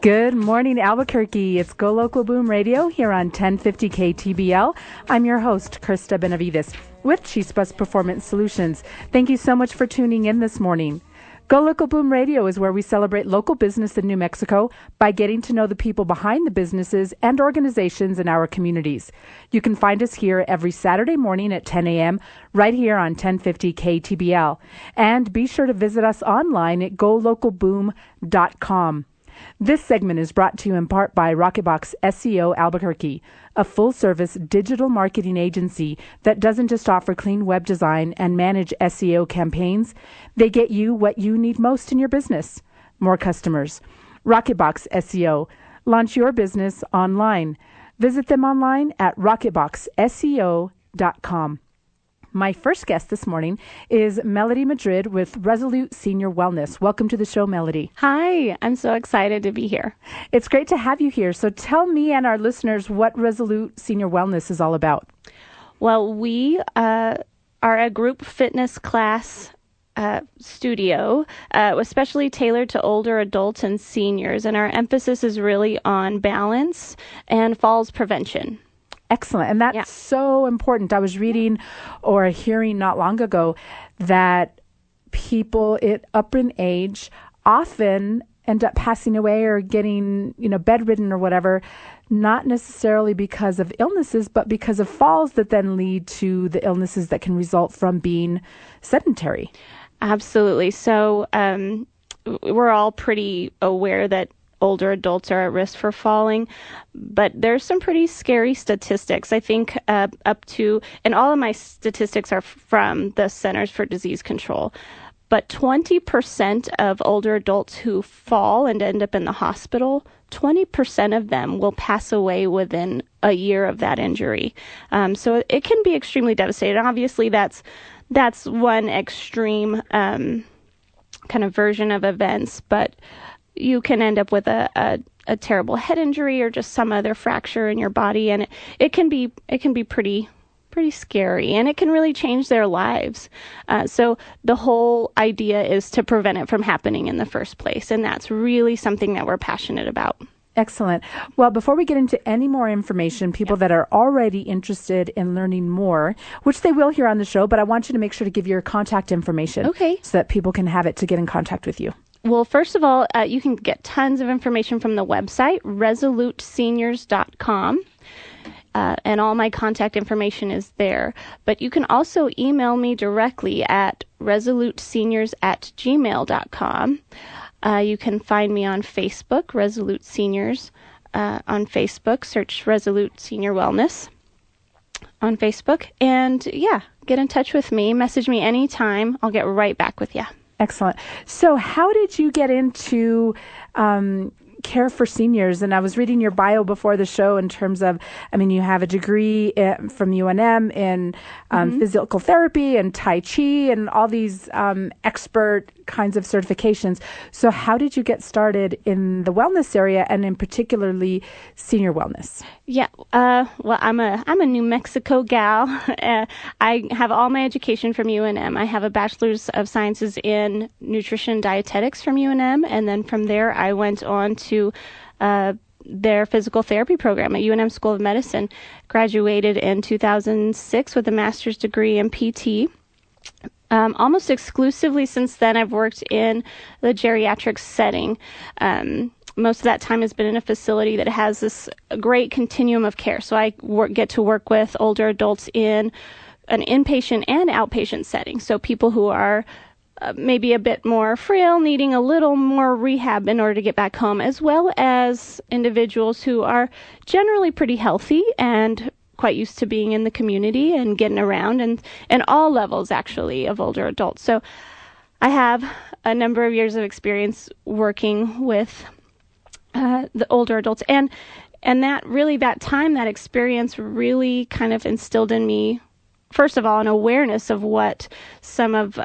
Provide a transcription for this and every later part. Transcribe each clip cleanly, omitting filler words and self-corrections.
Good morning, Albuquerque. It's Go Local Boom Radio here on 1050 KTBL. I'm your host, Krista Benavides, with Chispas Performance Solutions. Thank you so much for tuning in this morning. Go Local Boom Radio is where we celebrate local business in New Mexico by getting to know the people behind the businesses and organizations in our communities. You can find us here every Saturday morning at 10 a.m. right here on 1050 KTBL. And be sure to visit us online at golocalboom.com. This segment is brought to you in part by Rocketbox SEO Albuquerque, a full-service digital marketing agency that doesn't just offer clean web design and manage SEO campaigns. They get you what you need most in your business: more customers. Rocketbox SEO. Launch your business online. Visit them online at rocketboxseo.com. My first guest this morning is Melody Madrid with Resolute Senior Wellness. Welcome to the show, Melody. Hi, I'm so excited to be here. It's great to have you here. So tell me and our listeners what Resolute Senior Wellness is all about. Well, we are a group fitness class studio, especially tailored to older adults and seniors. And our emphasis is really on balance and falls prevention. Excellent. And that's so important. I was reading or hearing not long ago that people up in age often end up passing away or getting, bedridden or whatever, not necessarily because of illnesses, but because of falls that then lead to the illnesses that can result from being sedentary. Absolutely. So we're all pretty aware that older adults are at risk for falling, but there's some pretty scary statistics. I think and all of my statistics are from the Centers for Disease Control, but 20% of older adults who fall and end up in the hospital, 20% of them will pass away within a year of that injury. So it can be extremely devastating. Obviously, that's one extreme kind of version of events, but you can end up with a terrible head injury or just some other fracture in your body, and it can be pretty scary, and it can really change their lives. So the whole idea is to prevent it from happening in the first place, and that's really something that we're passionate about. Excellent. Well, before we get into any more information, people that are already interested in learning more, which they will hear on the show, but I want you to make sure to give your contact information, okay, so that people can have it to get in contact with you. Well, first of all, you can get tons of information from the website, resoluteseniors.com, and all my contact information is there. But you can also email me directly at resoluteseniors@gmail.com. You can find me on Facebook, Resolute Seniors. On Facebook, search Resolute Senior Wellness on Facebook. And get in touch with me. Message me anytime. I'll get right back with you. Excellent. So how did you get into care for seniors? And I was reading your bio before the show in terms of, you have a degree from UNM in physical therapy and Tai Chi and all these expert kinds of certifications. So how did you get started in the wellness area and in particularly senior wellness? Yeah, well, I'm a New Mexico gal. I have all my education from UNM. I have a Bachelor's of Sciences in Nutrition and Dietetics from UNM, and then from there I went on to their physical therapy program at UNM School of Medicine. Graduated in 2006 with a master's degree in PT. Almost exclusively since then, I've worked in the geriatric setting. Most of that time has been in a facility that has this great continuum of care. So I get to work with older adults in an inpatient and outpatient setting. So people who are maybe a bit more frail, needing a little more rehab in order to get back home, as well as individuals who are generally pretty healthy and quite used to being in the community and getting around, and all levels actually of older adults. So I have a number of years of experience working with the older adults, and that experience really kind of instilled in me, first of all, an awareness of what some of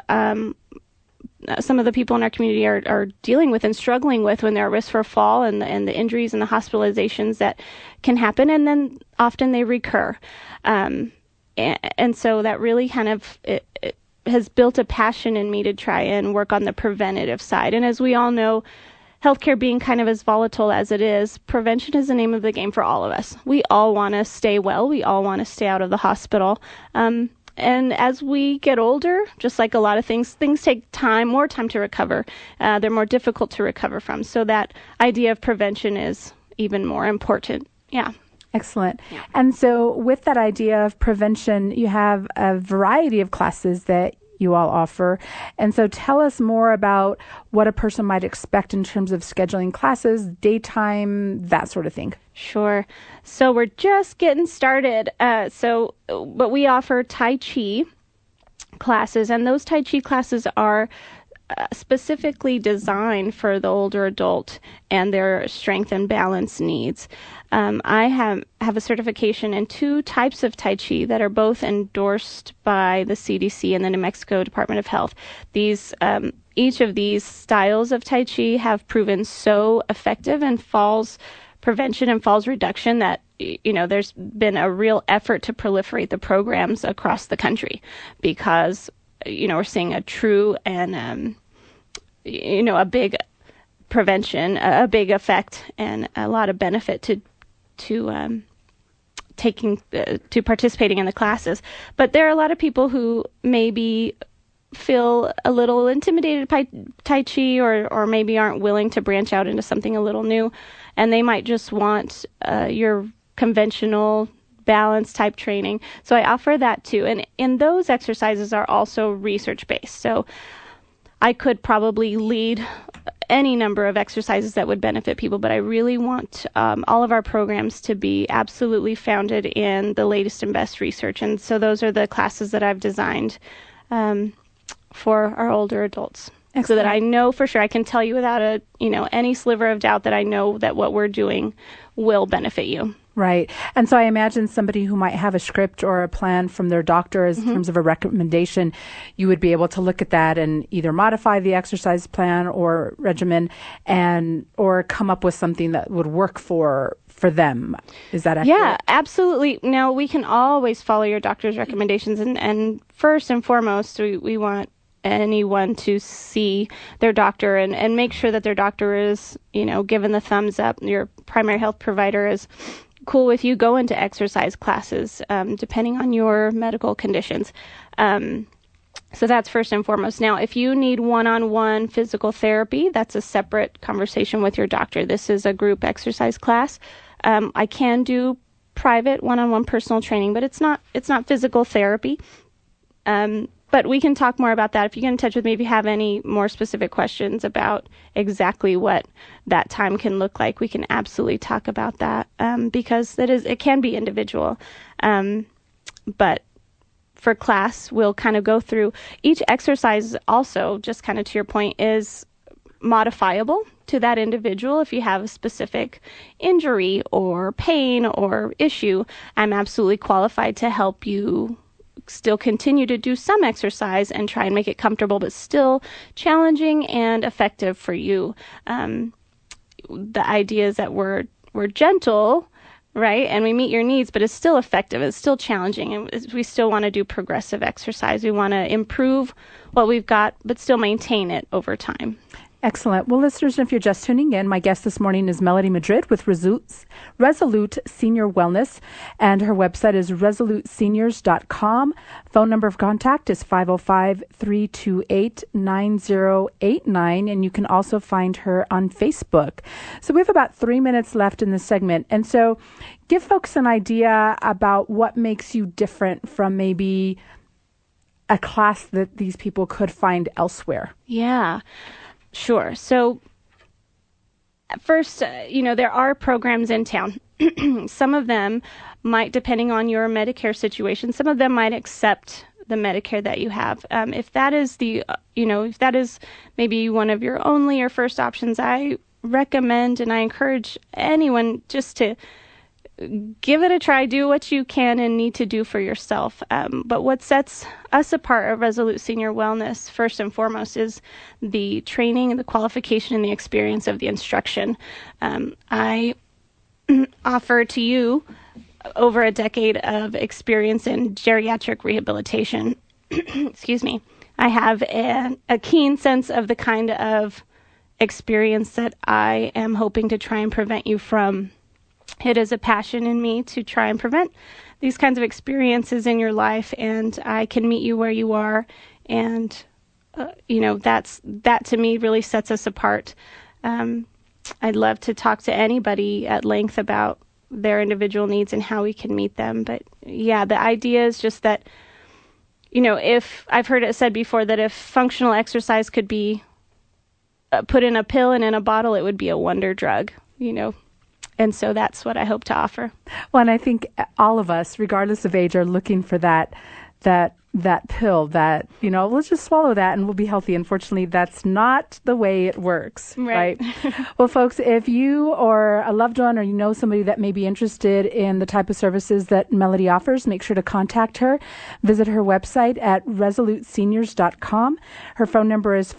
the people in our community are dealing with and struggling with when they're at risk for a fall, and the injuries and the hospitalizations that can happen, and then often they recur. And so that really kind of it has built a passion in me to try and work on the preventative side. And as we all know, healthcare being kind of as volatile as it is, prevention is the name of the game for all of us. We all want to stay well. We all want to stay out of the hospital. And as we get older, just like a lot of things take more time to recover. They're more difficult to recover from. So that idea of prevention is even more important. Yeah. Excellent. Yeah. And so with that idea of prevention, you have a variety of classes that you all offer. And so tell us more about what a person might expect in terms of scheduling classes, daytime, that sort of thing. Sure. So we're just getting started. But we offer Tai Chi classes, and those Tai Chi classes are specifically designed for the older adult and their strength and balance needs. I have a certification in 2 types of Tai Chi that are both endorsed by the CDC and the New Mexico Department of Health. Each of these styles of Tai Chi have proven so effective in falls prevention and falls reduction that, there's been a real effort to proliferate the programs across the country because, we're seeing a true and, a big prevention, a big effect, and a lot of benefit to participating in the classes. But there are a lot of people who maybe feel a little intimidated by Tai Chi or maybe aren't willing to branch out into something a little new, and they might just want your conventional balance type training. So I offer that too. And in those exercises are also research-based. So I could probably lead any number of exercises that would benefit people, but I really want all of our programs to be absolutely founded in the latest and best research. And so those are the classes that I've designed for our older adults. Excellent. So that I know for sure, I can tell you without any sliver of doubt that I know that what we're doing will benefit you. Right. And so I imagine somebody who might have a script or a plan from their doctor in terms of a recommendation, you would be able to look at that and either modify the exercise plan or regimen or come up with something that would work for them. Is that accurate? Yeah, absolutely. Now, we can always follow your doctor's recommendations. And first and foremost, we want anyone to see their doctor and make sure that their doctor is, given the thumbs up. Your primary health provider is cool with you going to exercise classes, depending on your medical conditions. So that's first and foremost. Now, if you need one-on-one physical therapy, that's a separate conversation with your doctor. This is a group exercise class. I can do private one-on-one personal training, but it's not physical therapy. But we can talk more about that. If you get in touch with me, if you have any more specific questions about exactly what that time can look like, we can absolutely talk about that, because it can be individual. But for class, we'll kind of go through each exercise also, just kind of to your point, is modifiable to that individual. If you have a specific injury or pain or issue, I'm absolutely qualified to help you still continue to do some exercise and try and make it comfortable, but still challenging and effective for you. The idea is that we're gentle, right? And we meet your needs, but it's still effective. It's still challenging. And we still want to do progressive exercise. We want to improve what we've got, but still maintain it over time. Excellent. Well, listeners, if you're just tuning in, my guest this morning is Melody Madrid with Resolute Senior Wellness, and her website is resoluteseniors.com. Phone number of contact is 505-328-9089, and you can also find her on Facebook. So we have about 3 minutes left in this segment, and so give folks an idea about what makes you different from maybe a class that these people could find elsewhere. Yeah. Sure. So first, there are programs in town. Some of them might, depending on your Medicare situation, some of them might accept the Medicare that you have. If that is if that is maybe one of your only or first options, I recommend and I encourage anyone just to give it a try, do what you can and need to do for yourself. But what sets us apart at Resolute Senior Wellness, first and foremost, is the training, the qualification, and the experience of the instruction. I offer to you over a decade of experience in geriatric rehabilitation. Excuse me. I have a keen sense of the kind of experience that I am hoping to try and prevent you from. It is a passion in me to try and prevent these kinds of experiences in your life, and I can meet you where you are, and that to me really sets us apart. I'd love to talk to anybody at length about their individual needs and how we can meet them. But yeah, the idea is just that, if I've heard it said before that if functional exercise could be put in a pill and in a bottle, it would be a wonder drug, And so that's what I hope to offer. Well, and I think all of us, regardless of age, are looking for that pill that, let's just swallow that and we'll be healthy. Unfortunately, that's not the way it works, right? Well, folks, if you or a loved one or you know somebody that may be interested in the type of services that Melody offers, make sure to contact her. Visit her website at resoluteseniors.com. Her phone number is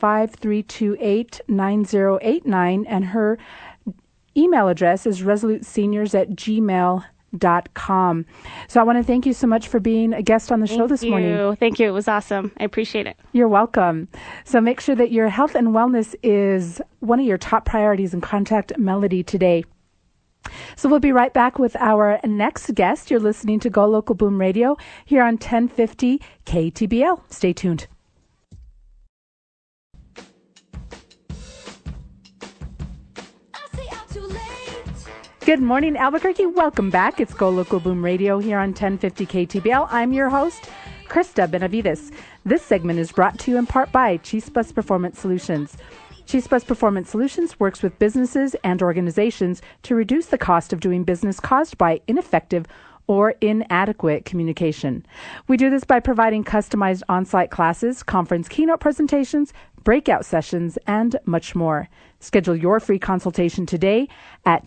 505-328-9089, and her email address is resoluteseniors@gmail.com. So I want to thank you so much for being a guest on the show this morning. Thank you. It was awesome. I appreciate it. You're welcome. So make sure that your health and wellness is one of your top priorities, and contact Melody today. So we'll be right back with our next guest. You're listening to Go Local Boom Radio here on 1050 KTBL. Stay tuned. Good morning, Albuquerque. Welcome back. It's Go Local Boom Radio here on 1050 KTBL. I'm your host, Krista Benavides. This segment is brought to you in part by Chispas Performance Solutions. Chispas Performance Solutions works with businesses and organizations to reduce the cost of doing business caused by ineffective or inadequate communication. We do this by providing customized on-site classes, conference keynote presentations, breakout sessions, and much more. Schedule your free consultation today at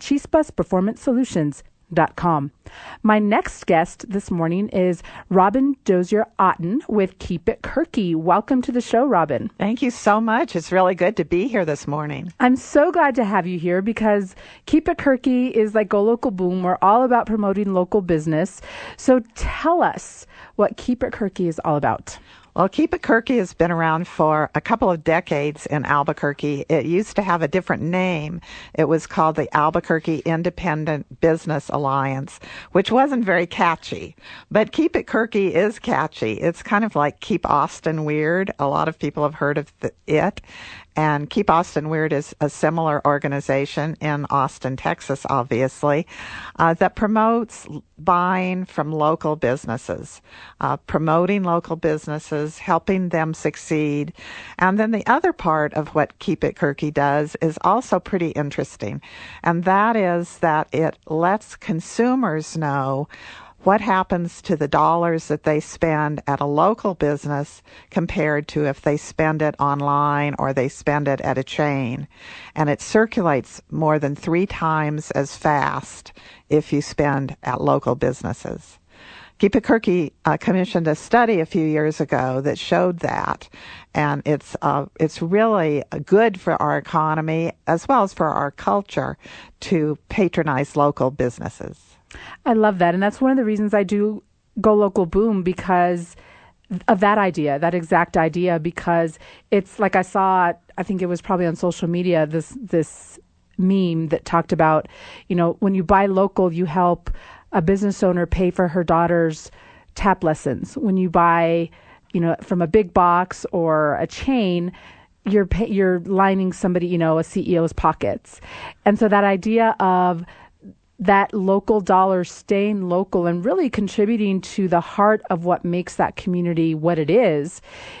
chispasperformancesolutions.com. My next guest this morning is Robin Dozier-Otten with Keep It Kirky. Welcome to the show, Robin. Thank you so much. It's really good to be here this morning. I'm so glad to have you here because Keep It Kirky is like Go Local Boom. We're all about promoting local business. So tell us what Keep It Kirky is all about. Well, Keep It Kirky has been around for a couple of decades in Albuquerque. It used to have a different name. It was called the Albuquerque Independent Business Alliance, which wasn't very catchy. But Keep It Kirky is catchy. It's kind of like Keep Austin Weird. A lot of people have heard of it. And Keep Austin Weird is a similar organization in Austin, Texas, obviously, that promotes buying from local businesses, promoting local businesses, helping them succeed. And then the other part of what Keep It Kirky does is also pretty interesting, and that is that it lets consumers know what happens to the dollars that they spend at a local business compared to if they spend it online or they spend it at a chain. And it circulates more than 3 times as fast if you spend at local businesses. Keep It Kirky commissioned a study a few years ago that showed that, and it's really good for our economy as well as for our culture to patronize local businesses. I love that. And that's one of the reasons I do Go Local Boom, because of that idea, that exact idea, because it's like I saw, I think it was probably on social media, this meme that talked about, when you buy local, you help a business owner pay for her daughter's tap lessons. When you buy, from a big box or a chain, you're lining somebody, a CEO's pockets. And so that idea of that local dollar staying local and really contributing to the heart of what makes that community what it is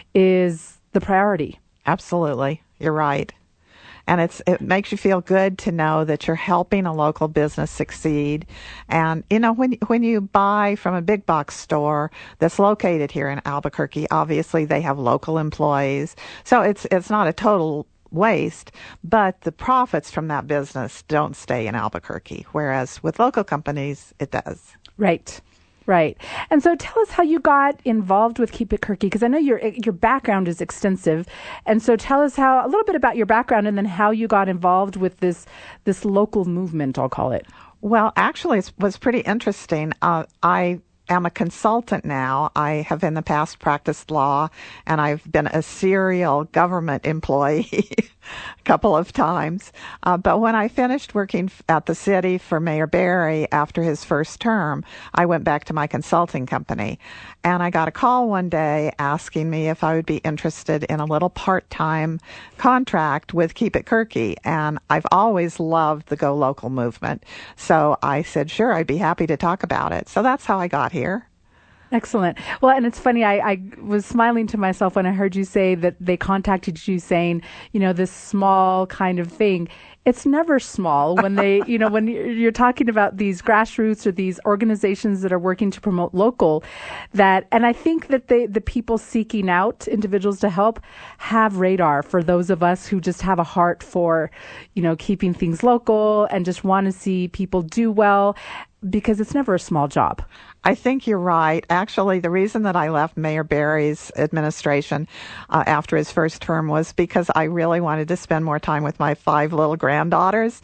the priority. Absolutely. You're right. And it makes you feel good to know that you're helping a local business succeed. And, when you buy from a big box store that's located here in Albuquerque, obviously they have local employees. So it's not a total waste, but the profits from that business don't stay in Albuquerque, whereas with local companies, it does. Right. And so tell us how you got involved with Keep It Kirky, because I know your background is extensive. And so tell us a little bit about your background and then how you got involved with this local movement, I'll call it. Well, actually, it was pretty interesting. I am a consultant now. I have in the past practiced law, and I've been a serial government employee a couple of times. But when I finished working at the city for Mayor Barry after his first term, I went back to my consulting company. And I got a call one day asking me if I would be interested in a little part-time contract with Keep It Kirky. And I've always loved the Go Local movement. So I said, sure, I'd be happy to talk about it. So that's how I got here. Excellent. Well, and it's funny, I was smiling to myself when I heard you say that they contacted you saying, this small kind of thing. It's never small when they, when you're talking about these grassroots or these organizations that are working to promote local, and I think that the people seeking out individuals to help have radar for those of us who just have a heart for, keeping things local and just want to see people do well, because it's never a small job. I think you're right. Actually, the reason that I left Mayor Barry's administration after his first term was because I really wanted to spend more time with my 5 little granddaughters.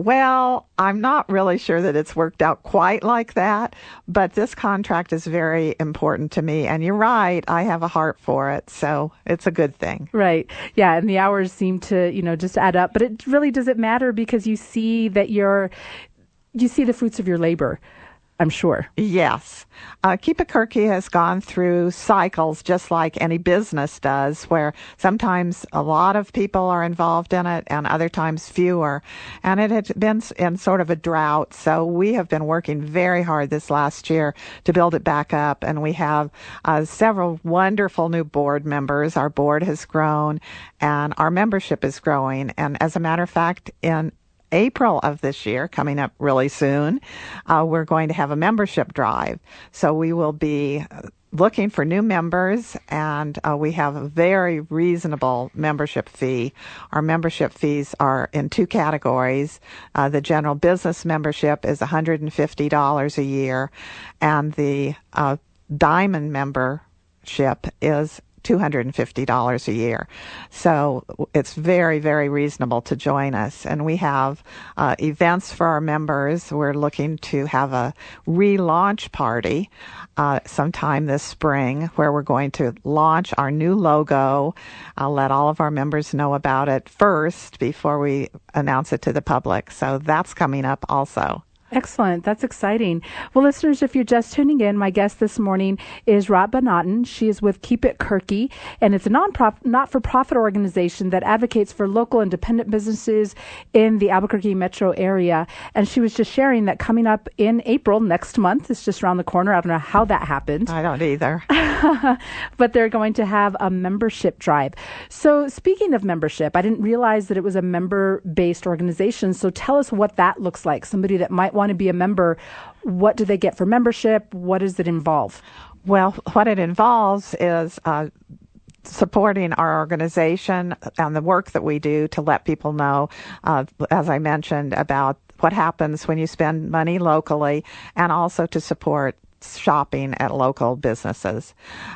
Well, I'm not really sure that it's worked out quite like that, but this contract is very important to me. And you're right, I have a heart for it, so it's a good thing. Right. Yeah, and the hours seem to, just add up. But it really doesn't matter because you see that you see the fruits of your labor, I'm sure. Yes. Keep It Kirky has gone through cycles just like any business does, where sometimes a lot of people are involved in it and other times fewer. And it had been in sort of a drought. So we have been working very hard this last year to build it back up. And we have several wonderful new board members. Our board has grown and our membership is growing. And as a matter of fact, in April of this year, coming up really soon, we're going to have a membership drive. So we will be looking for new members, and we have a very reasonable membership fee. Our membership fees are in 2 categories. The general business membership is $150 a year, and the diamond membership is $250 a year. So it's very, very reasonable to join us. And we have events for our members. We're looking to have a relaunch party sometime this spring where we're going to launch our new logo. I'll let all of our members know about it first before we announce it to the public. So that's coming up also. Excellent. That's exciting. Well, listeners, if you're just tuning in, my guest this morning is Robin Naughton. She is with Keep It Kirky, and it's a not-for-profit organization that advocates for local independent businesses in the Albuquerque metro area. And she was just sharing that coming up in April next month, it's just around the corner. I don't know how that happened. I don't either. But they're going to have a membership drive. So speaking of membership, I didn't realize that it was a member-based organization. So tell us what that looks like. Somebody that might want to be a member, what do they get for membership? What does it involve? Well, what it involves is supporting our organization and the work that we do to let people know, as I mentioned, about what happens when you spend money locally, and also to support shopping at local businesses.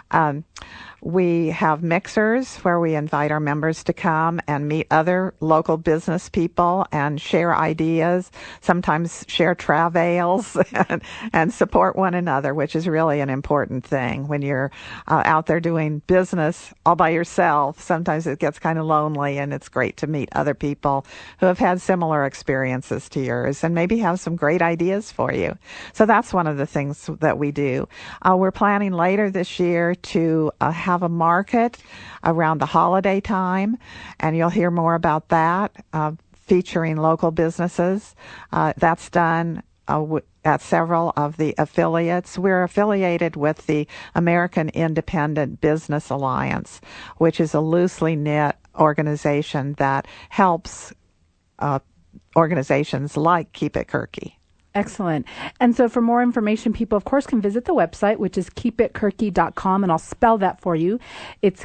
We have mixers where we invite our members to come and meet other local business people and share ideas, sometimes share travails and support one another, which is really an important thing. When you're out there doing business all by yourself, sometimes it gets kind of lonely, and it's great to meet other people who have had similar experiences to yours and maybe have some great ideas for you. So that's one of the things that we do. We're planning later this year to have a market around the holiday time, and you'll hear more about that, featuring local businesses. That's done at several of the affiliates. We're affiliated with the American Independent Business Alliance, which is a loosely knit organization that helps organizations like Keep It Kirky. Excellent. And so for more information, people, of course, can visit the website, which is keepitkirky.com, and I'll spell that for you. It's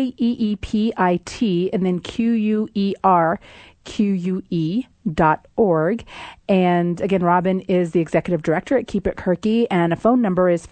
KEEPIT and then QUERQUE.org. And again, Robin is the executive director at Keep It Kirky, and a phone number is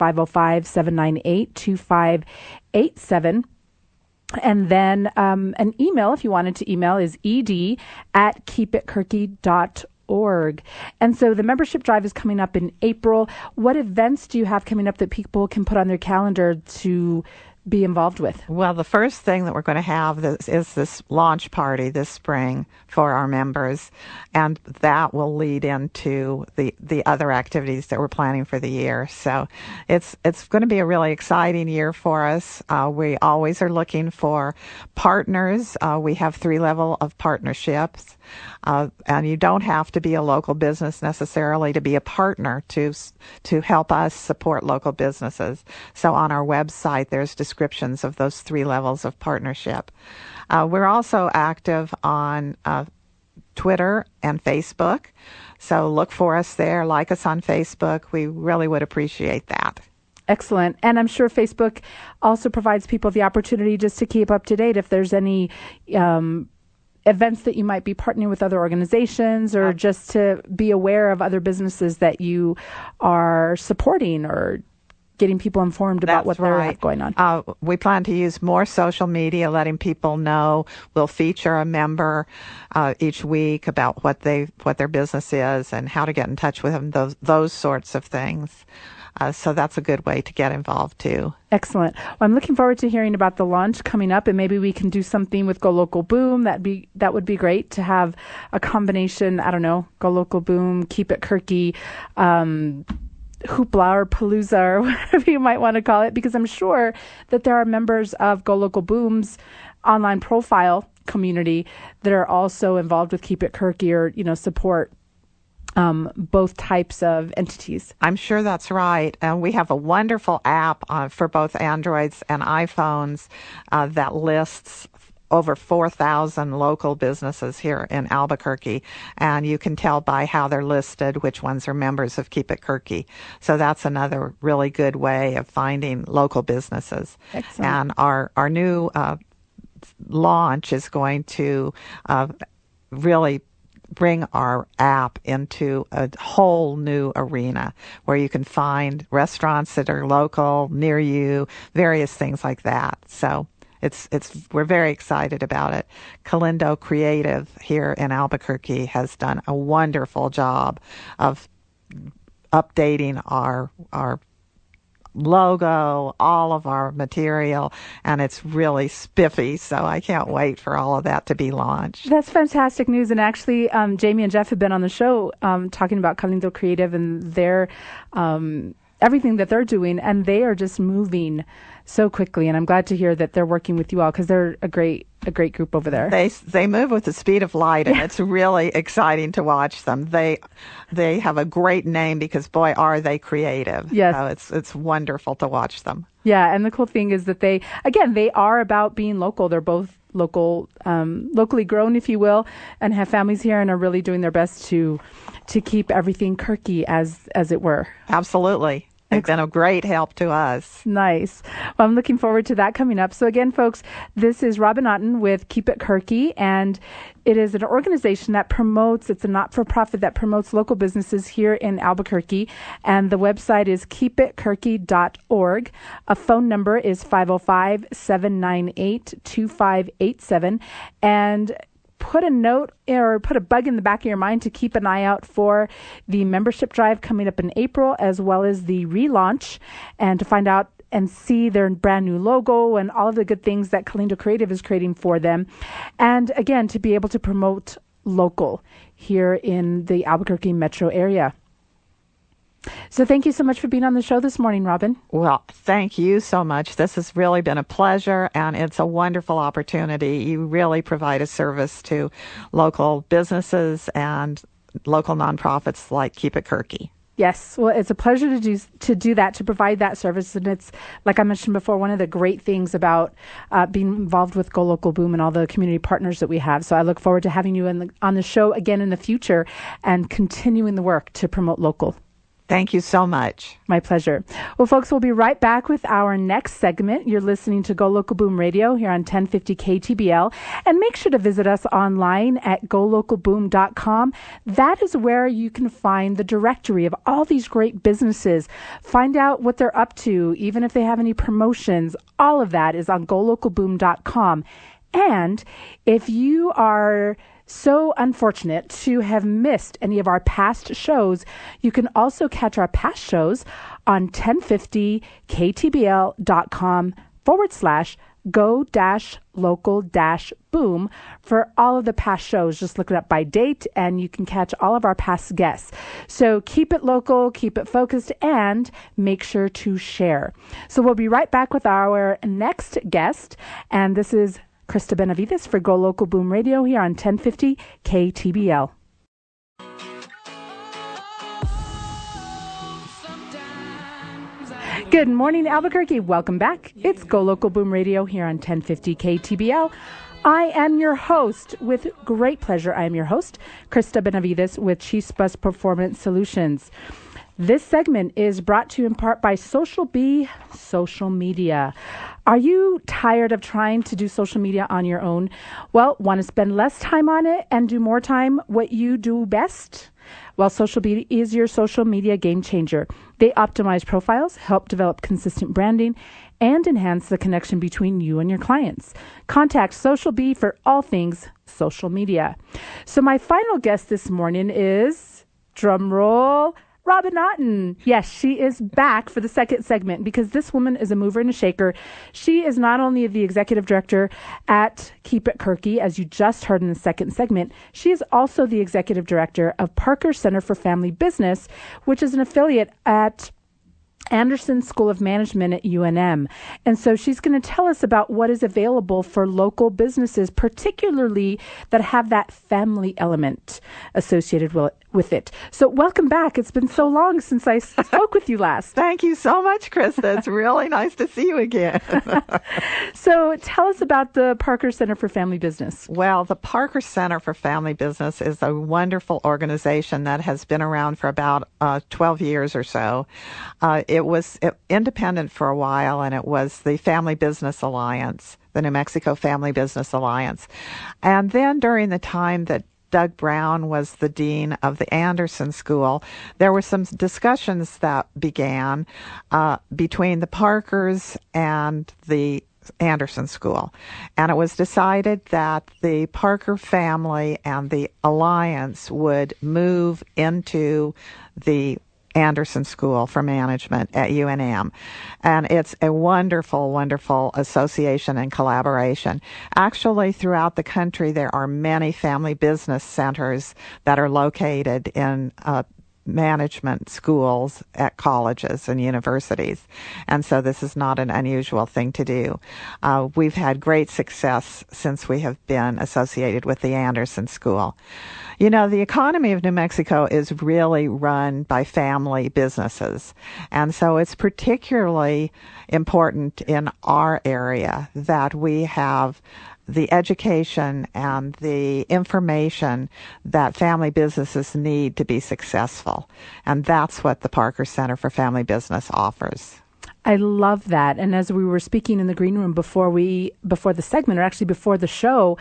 505-798-2587. And then an email, if you wanted to email, is ed@keepitkirky.org. And so the membership drive is coming up in April. What events do you have coming up that people can put on their calendar to be involved with? Well, the first thing that we're going to have is this launch party this spring for our members, and that will lead into the other activities that we're planning for the year. So it's going to be a really exciting year for us. We always are looking for partners. We have 3 levels of partnerships, and you don't have to be a local business necessarily to be a partner to help us support local businesses. So on our website, there's descriptions of those 3 levels of partnership. We're also active on Twitter and Facebook, so look for us there. Like us on Facebook. We really would appreciate that. Excellent. And I'm sure Facebook also provides people the opportunity just to keep up to date if there's any events that you might be partnering with other organizations, or just to be aware of other businesses that you are supporting, or getting people informed about what they have going on. We plan to use more social media, letting people know. We'll feature a member each week about what their business is and how to get in touch with them, those sorts of things. So that's a good way to get involved too. Excellent. Well, I'm looking forward to hearing about the launch coming up, and maybe we can do something with Go Local Boom. That would be great to have a combination. I don't know, Go Local Boom, Keep It Kirky, Hoopla or Palooza, or whatever you might want to call it, because I'm sure that there are members of Go Local Boom's online profile community that are also involved with Keep It Kirky, or support both types of entities. I'm sure that's right. And we have a wonderful app for both Androids and iPhones that lists over 4,000 local businesses here in Albuquerque, and you can tell by how they're listed which ones are members of Keep It Kirky. So that's another really good way of finding local businesses. Excellent. And our new launch is going to really bring our app into a whole new arena where you can find restaurants that are local, near you, various things like that. So we're very excited about it. Calindo Creative here in Albuquerque has done a wonderful job of updating our logo, all of our material, and it's really spiffy, so I can't wait for all of that to be launched. That's fantastic news. And actually, Jamie and Jeff have been on the show talking about Calindo Creative and their everything that they're doing, and they are just moving so quickly. And I'm glad to hear that they're working with you all, because they're a great group over there. They move with the speed of light, and it's really exciting to watch them. They have a great name because, boy, are they creative. Yes. So it's wonderful to watch them. Yeah, and the cool thing is that they are about being local. They're both local, locally grown, if you will, and have families here and are really doing their best to keep everything Kirky as it were. Absolutely. They've been a great help to us. Nice. Well, I'm looking forward to that coming up. So again, folks, this is Robin Otten with Keep It Kirky, and it is an organization that it's a not-for-profit that promotes local businesses here in Albuquerque, and the website is keepitkirky.org. A phone number is 505-798-2587, and put a note or put a bug in the back of your mind to keep an eye out for the membership drive coming up in April, as well as the relaunch, and to find out and see their brand new logo and all of the good things that Calindo Creative is creating for them. And again, to be able to promote local here in the Albuquerque metro area. So thank you so much for being on the show this morning, Robin. Well, thank you so much. This has really been a pleasure, and it's a wonderful opportunity. You really provide a service to local businesses and local nonprofits like Keep It Kirky. Yes, well, it's a pleasure to do that, to provide that service. And it's, like I mentioned before, one of the great things about being involved with Go Local Boom and all the community partners that we have. So I look forward to having you on the show again in the future and continuing the work to promote local. Thank you so much. My pleasure. Well, folks, we'll be right back with our next segment. You're listening to Go Local Boom Radio here on 1050 KTBL. And make sure to visit us online at golocalboom.com. That is where you can find the directory of all these great businesses. Find out what they're up to, even if they have any promotions. All of that is on golocalboom.com. And if you are so unfortunate to have missed any of our past shows, you can also catch our past shows on 1050ktbl.com go-local-boom for all of the past shows. Just look it up by date and you can catch all of our past guests. So keep it local, keep it focused, and make sure to share. So we'll be right back with our next guest, and this is Krista Benavides for Go Local Boom Radio here on 1050 KTBL. Good morning, Albuquerque. Welcome back. It's Go Local Boom Radio here on 1050 KTBL. I am your host, with great pleasure. I am your host, Krista Benavides with Chispas Performance Solutions. This segment is brought to you in part by Social Bee Social Media. Are you tired of trying to do social media on your own? Well, want to spend less time on it and do more time what you do best? Well, Social Bee is your social media game changer. They optimize profiles, help develop consistent branding, and enhance the connection between you and your clients. Contact Social Bee for all things social media. So my final guest this morning is, drum roll, Robin Otten. Yes, she is back for the second segment because this woman is a mover and a shaker. She is not only the executive director at Keep It Kirky, as you just heard in the second segment, she is also the executive director of Parker Center for Family Business, which is an affiliate at Anderson School of Management at UNM. And so she's going to tell us about what is available for local businesses, particularly that have that family element associated with it. So welcome back. It's been so long since I spoke with you last. Thank you so much, Krista. It's really nice to see you again. So tell us about the Parker Center for Family Business. Well, the Parker Center for Family Business is a wonderful organization that has been around for about 12 years or so. It was independent for a while, and it was the Family Business Alliance, the New Mexico Family Business Alliance. And then during the time that Doug Brown was the dean of the Anderson School, there were some discussions that began between the Parkers and the Anderson School. And it was decided that the Parker family and the Alliance would move into the Anderson School for Management at UNM. And it's a wonderful, wonderful association and collaboration. Actually, throughout the country, there are many family business centers that are located in management schools at colleges and universities. And so this is not an unusual thing to do. We've had great success since we have been associated with the Anderson School. You know, the economy of New Mexico is really run by family businesses. And so it's particularly important in our area that we have the education and the information that family businesses need to be successful. And that's what the Parker Center for Family Business offers. I love that. And as we were speaking in the green room before the segment, or actually before the show,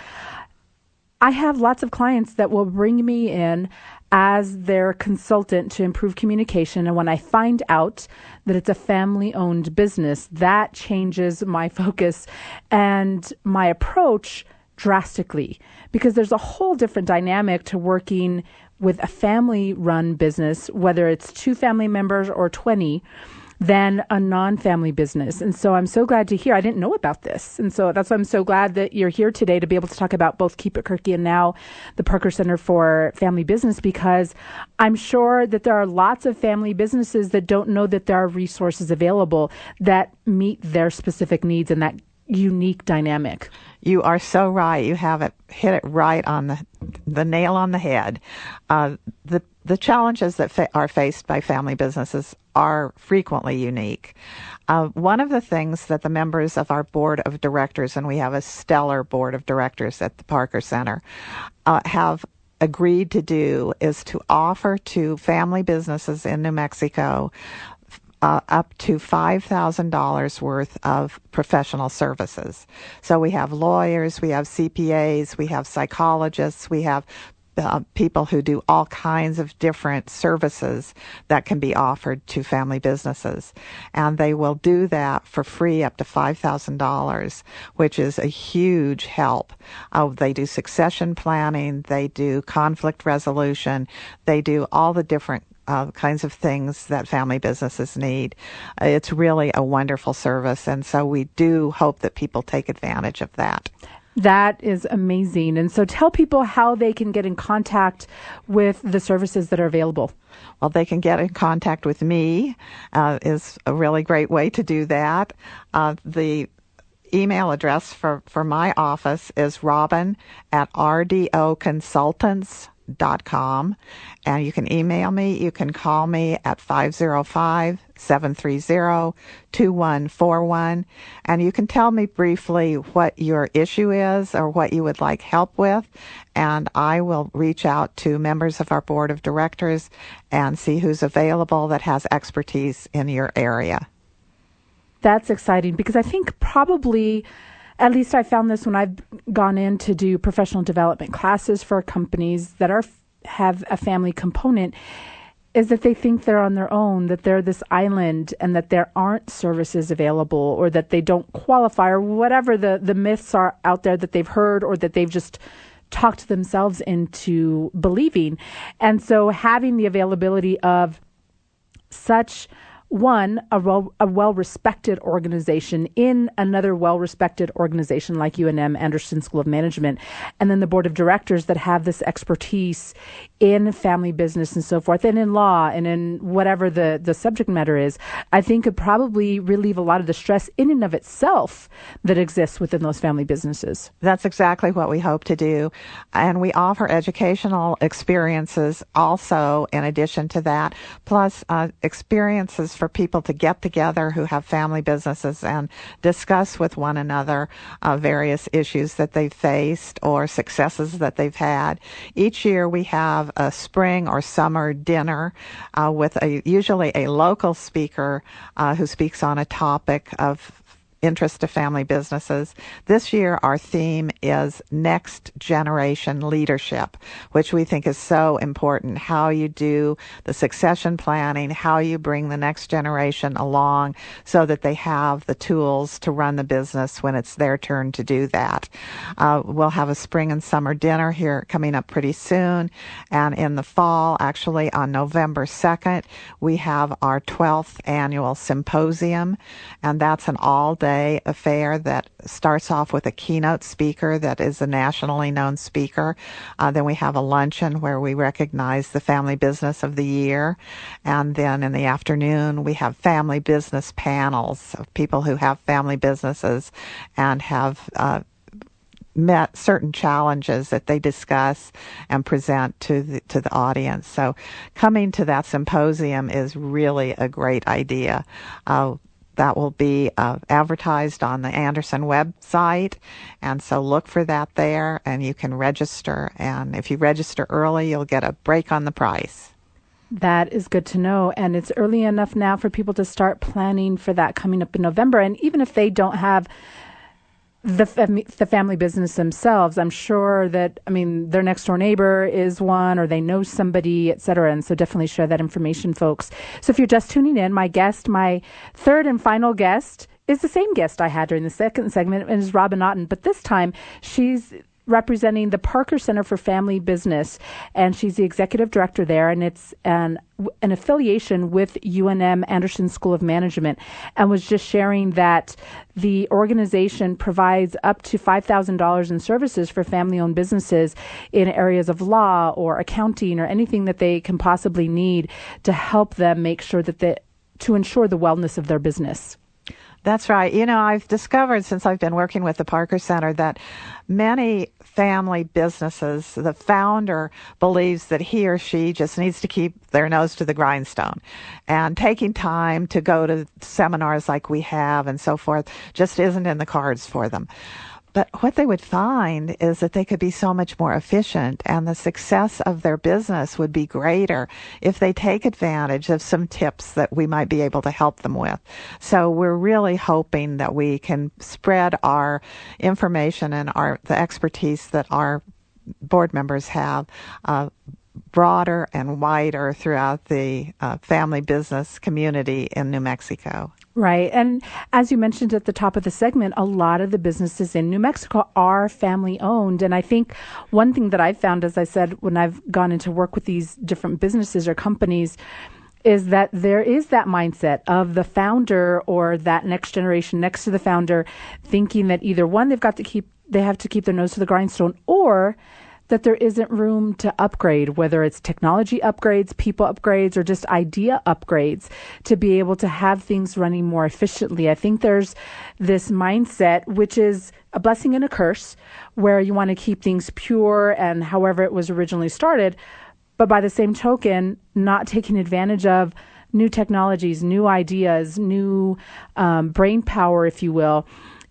I have lots of clients that will bring me in as their consultant to improve communication. And when I find out that it's a family-owned business, that changes my focus and my approach drastically, because there's a whole different dynamic to working with a family-run business, whether it's 2 family members or 20, than a non-family business. And so I'm so glad to hear. I didn't know about this. And so that's why I'm so glad that you're here today to be able to talk about both Keep It Kirky and now the Parker Center for Family Business, because I'm sure that there are lots of family businesses that don't know that there are resources available that meet their specific needs and that unique dynamic. You are so right. You have hit it right on the nail on the head. The challenges that are faced by family businesses are frequently unique. One of the things that the members of our board of directors, and we have a stellar board of directors at the Parker Center, have agreed to do is to offer to family businesses in New Mexico up to $5,000 worth of professional services. So we have lawyers, we have CPAs, we have psychologists, we have people who do all kinds of different services that can be offered to family businesses. And they will do that for free up to $5,000, which is a huge help. They do succession planning, they do conflict resolution, they do all the different kinds of things that family businesses need. It's really a wonderful service, and so we do hope that people take advantage of that. That is amazing. And so tell people how they can get in contact with the services that are available. Well, they can get in contact with me, is a really great way to do that. The email address for my office is robin@rdoconsultants.com, and you can email me. You can call me at 505-730-2141, and you can tell me briefly what your issue is or what you would like help with, and I will reach out to members of our board of directors and see who's available that has expertise in your area. That's exciting, because I think probably, at least I found this when I've gone in to do professional development classes for companies that have a family component, is that they think they're on their own, that they're this island, and that there aren't services available, or that they don't qualify, or whatever the myths are out there that they've heard or that they've just talked themselves into believing. And so having the availability of such a well-respected organization in another well-respected organization like UNM, Anderson School of Management, and then the board of directors that have this expertise in family business and so forth, and in law, and in whatever the subject matter is, I think could probably relieve a lot of the stress in and of itself that exists within those family businesses. That's exactly what we hope to do. And we offer educational experiences also in addition to that, plus experiences for people to get together who have family businesses and discuss with one another various issues that they've faced or successes that they've had. Each year we have a spring or summer dinner with usually a local speaker who speaks on a topic of interest to family businesses. This year, our theme is Next Generation Leadership, which we think is so important. How you do the succession planning, how you bring the next generation along so that they have the tools to run the business when it's their turn to do that. We'll have a spring and summer dinner here coming up pretty soon. And in the fall, actually on November 2nd, we have our 12th annual symposium, and that's an all-day affair that starts off with a keynote speaker that is a nationally known speaker. Then we have a luncheon where we recognize the family business of the year. And then in the afternoon, we have family business panels of people who have family businesses and have met certain challenges that they discuss and present to the audience. So coming to that symposium is really a great idea. That will be advertised on the Anderson website, and so look for that there, and you can register. And if you register early, you'll get a break on the price. That is good to know, and it's early enough now for people to start planning for that coming up in November. And even if they don't have the family business themselves, I'm sure that, their next door neighbor is one, or they know somebody, et cetera. And so definitely share that information, folks. So if you're just tuning in, my third and final guest is the same guest I had during the second segment, and is Robin Otten. But this time she's representing the Parker Center for Family Business, and she's the executive director there, and it's an affiliation with UNM Anderson School of Management, and was just sharing that the organization provides up to $5,000 in services for family-owned businesses in areas of law or accounting or anything that they can possibly need to help them make sure to ensure the wellness of their business. That's right. I've discovered since I've been working with the Parker Center that many family businesses, the founder believes that he or she just needs to keep their nose to the grindstone, and taking time to go to seminars like we have and so forth just isn't in the cards for them. But what they would find is that they could be so much more efficient, and the success of their business would be greater if they take advantage of some tips that we might be able to help them with. So we're really hoping that we can spread our information and the expertise that our board members have broader and wider throughout the family business community in New Mexico. Right. And as you mentioned at the top of the segment, a lot of the businesses in New Mexico are family owned. And I think one thing that I've found, as I said, when I've gone into work with these different businesses or companies, is that there is that mindset of the founder or that next generation next to the founder thinking that either one, they have to keep their nose to the grindstone, or that there isn't room to upgrade, whether it's technology upgrades, people upgrades, or just idea upgrades to be able to have things running more efficiently. I think there's this mindset, which is a blessing and a curse, where you want to keep things pure and however it was originally started, but by the same token, not taking advantage of new technologies, new ideas, new brain power, if you will,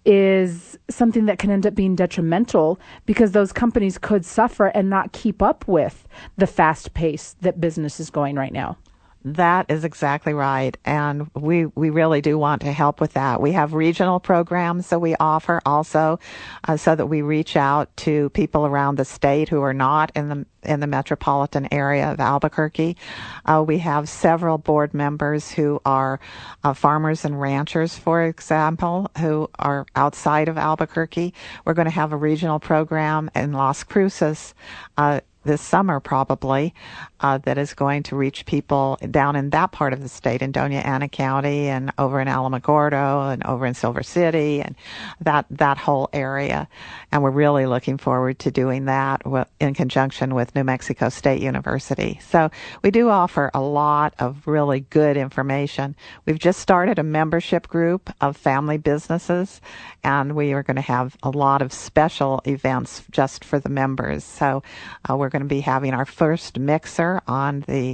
is something that can end up being detrimental because those companies could suffer and not keep up with the fast pace that business is going right now. That is exactly right. And we really do want to help with that. We have regional programs that we offer also so that we reach out to people around the state who are not in the metropolitan area of Albuquerque. We have several board members who are farmers and ranchers, for example, who are outside of Albuquerque. We're going to have a regional program in Las Cruces this summer probably, that is going to reach people down in that part of the state, in Doña Ana County and over in Alamogordo and over in Silver City and that whole area. And we're really looking forward to doing that in conjunction with New Mexico State University. So we do offer a lot of really good information. We've just started a membership group of family businesses, and we are going to have a lot of special events just for the members. So we're going to be having our first mixer on the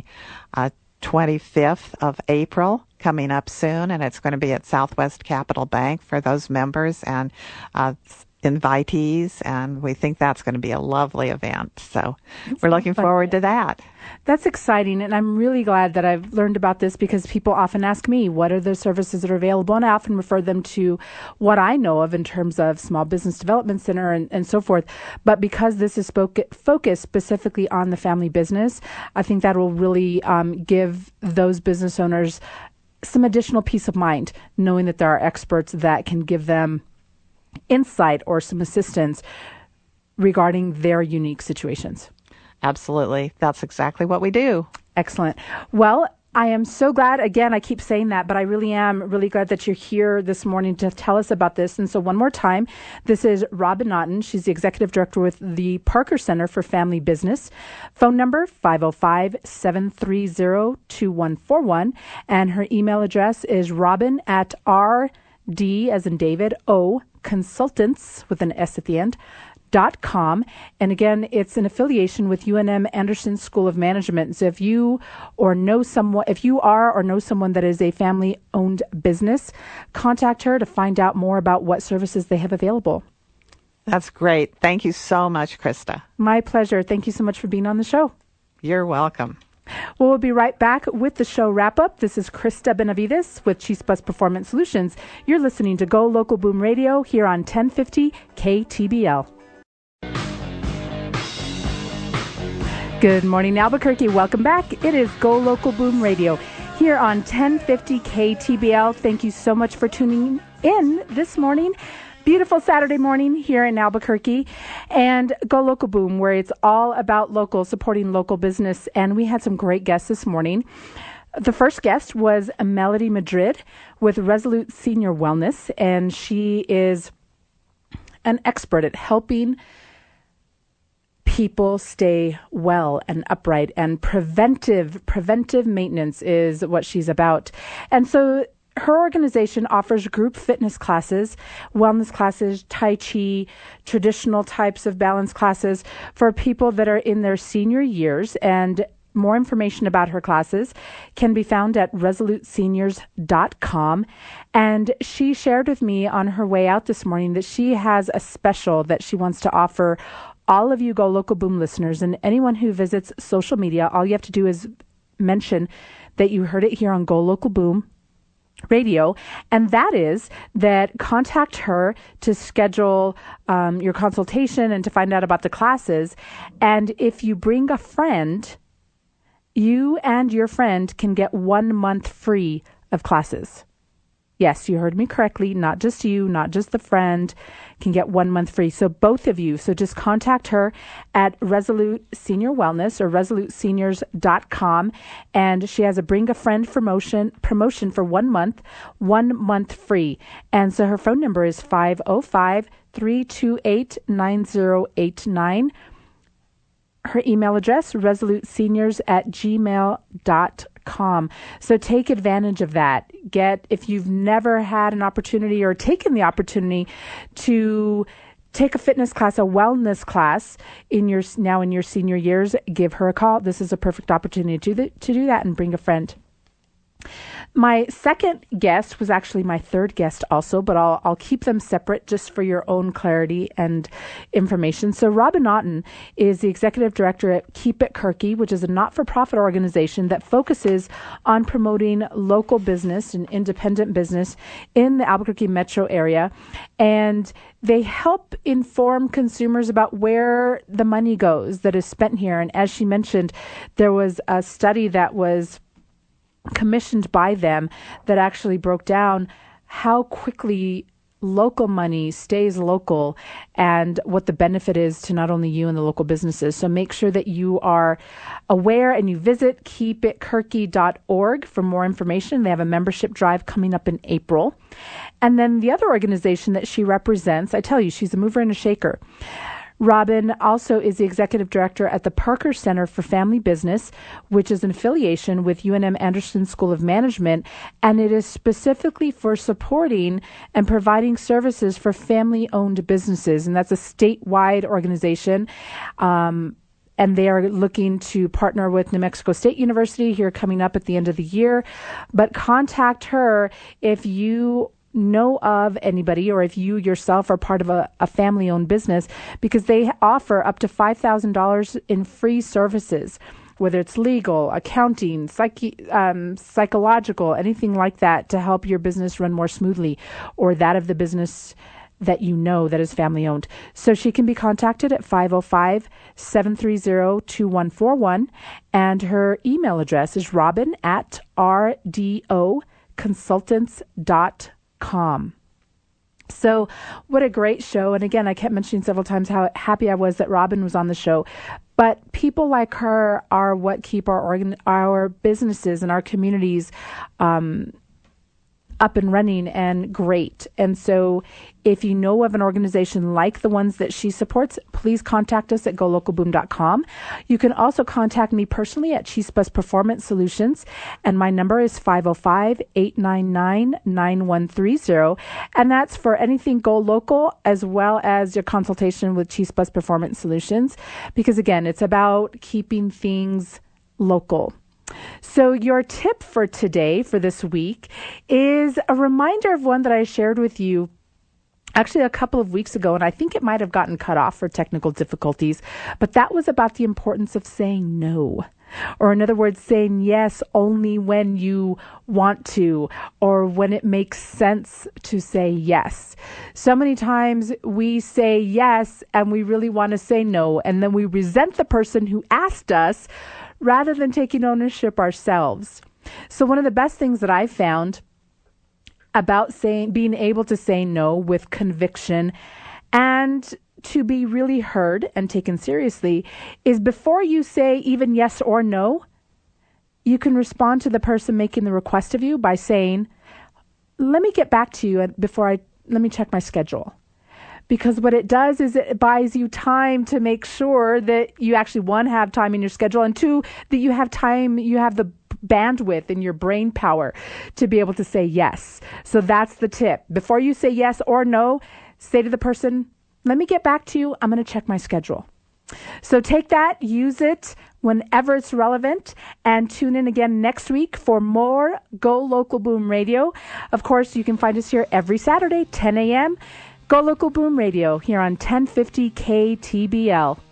25th of April coming up soon, and it's going to be at Southwest Capital Bank for those members and invitees, and we think that's going to be a lovely event. So we're looking forward to that. That's exciting, and I'm really glad that I've learned about this because people often ask me, what are the services that are available? And I often refer them to what I know of in terms of Small Business Development Center and so forth. But because this is focused specifically on the family business, I think that will really give those business owners some additional peace of mind, knowing that there are experts that can give them insight or some assistance regarding their unique situations. Absolutely. That's exactly what we do. Excellent. Well, I am so glad, again, I keep saying that, but I really am really glad that you're here this morning to tell us about this. And so one more time, this is Robin Naughton. She's the Executive Director with the Parker Center for Family Business. Phone number 505-730-2141. And her email address is robin@RD, as in David, O, consultants with an S at the end, .com. And again, it's an affiliation with UNM Anderson School of Management. So if you are or know someone that is a family-owned business, contact her to find out more about what services they have available. That's great. Thank you so much, Krista. My pleasure. Thank you so much for being on the show. You're welcome. Well, we'll be right back with the show wrap-up. This is Krista Benavides with Chispas Performance Solutions. You're listening to Go Local Boom Radio here on 1050 KTBL. Good morning, Albuquerque. Welcome back. It is Go Local Boom Radio here on 1050 KTBL. Thank you so much for tuning in this morning. Beautiful Saturday morning here in Albuquerque, and Go Local Boom, where it's all about local, supporting local business. And we had some great guests this morning. The first guest was Melody Madrid with Resolute Senior Wellness, and she is an expert at helping people stay well and upright, and preventive maintenance is what she's about. And so her organization offers group fitness classes, wellness classes, Tai Chi, traditional types of balance classes for people that are in their senior years. And more information about her classes can be found at resoluteseniors.com. And she shared with me on her way out this morning that she has a special that she wants to offer all of you Go Local Boom listeners, and anyone who visits social media. All you have to do is mention that you heard it here on Go Local Boom, Radio, and that is that contact her to schedule your consultation and to find out about the classes. And if you bring a friend, you and your friend can get 1 month free of classes. Yes, you heard me correctly. Not just you, not just the friend can get 1 month free. So both of you. So just contact her at Resolute Senior Wellness or resoluteseniors.com. And she has a bring a friend promotion for 1 month, 1 month free. And so her phone number is 505-328-9089. Her email address, resoluteseniors@gmail.com. So take advantage of that. If you've never had an opportunity or taken the opportunity to take a fitness class, a wellness class in your senior years, give her a call. This is a perfect opportunity to do that and bring a friend. My second guest was actually my third guest also, but I'll keep them separate just for your own clarity and information. So Robin Otten is the executive director at Keep It Kirky, which is a not-for-profit organization that focuses on promoting local business and independent business in the Albuquerque metro area. And they help inform consumers about where the money goes that is spent here. And as she mentioned, there was a study that was commissioned by them that actually broke down how quickly local money stays local and what the benefit is to not only you and the local businesses. So make sure that you are aware and you visit keepitkirky.org for more information. They have a membership drive coming up in April. And then the other organization that she represents, I tell you, she's a mover and a shaker. Robin also is the executive director at the Parker Center for Family Business, which is an affiliation with UNM Anderson School of Management, and it is specifically for supporting and providing services for family-owned businesses, and that's a statewide organization. And they are looking to partner with New Mexico State University here coming up at the end of the year. But contact her if you know of anybody or if you yourself are part of a family-owned business, because they offer up to $5,000 in free services, whether it's legal, accounting, psychological, anything like that, to help your business run more smoothly, or that of the business that you know that is family-owned. So she can be contacted at 505-730-2141, and her email address is robin@rdoconsultants.com. So what a great show. And again, I kept mentioning several times how happy I was that Robin was on the show. But people like her are what keep our businesses and our communities up and running and great. And so if you know of an organization like the ones that she supports, please contact us at golocalboom.com. You can also contact me personally at Chispas Performance Solutions, and my number is 505-899-9130. And that's for anything Go Local, as well as your consultation with Chispas Performance Solutions, because again, it's about keeping things local. So your tip for today, for this week, is a reminder of one that I shared with you actually a couple of weeks ago, and I think it might have gotten cut off for technical difficulties, but that was about the importance of saying no. Or in other words, saying yes only when you want to, or when it makes sense to say yes. So many times we say yes and we really want to say no, and then we resent the person who asked us rather than taking ownership ourselves. So one of the best things that I found about being able to say no with conviction and to be really heard and taken seriously is, before you say even yes or no, you can respond to the person making the request of you by saying, let me get back to you let me check my schedule. Because what it does is it buys you time to make sure that you actually, one, have time in your schedule, and two, that you have time, you have the bandwidth in your brain power to be able to say yes. So that's the tip. Before you say yes or no, say to the person, let me get back to you. I'm going to check my schedule. So take that, use it whenever it's relevant, and tune in again next week for more Go Local Boom Radio. Of course, you can find us here every Saturday, 10 a.m., Go Local Boom Radio here on 1050 KTBL.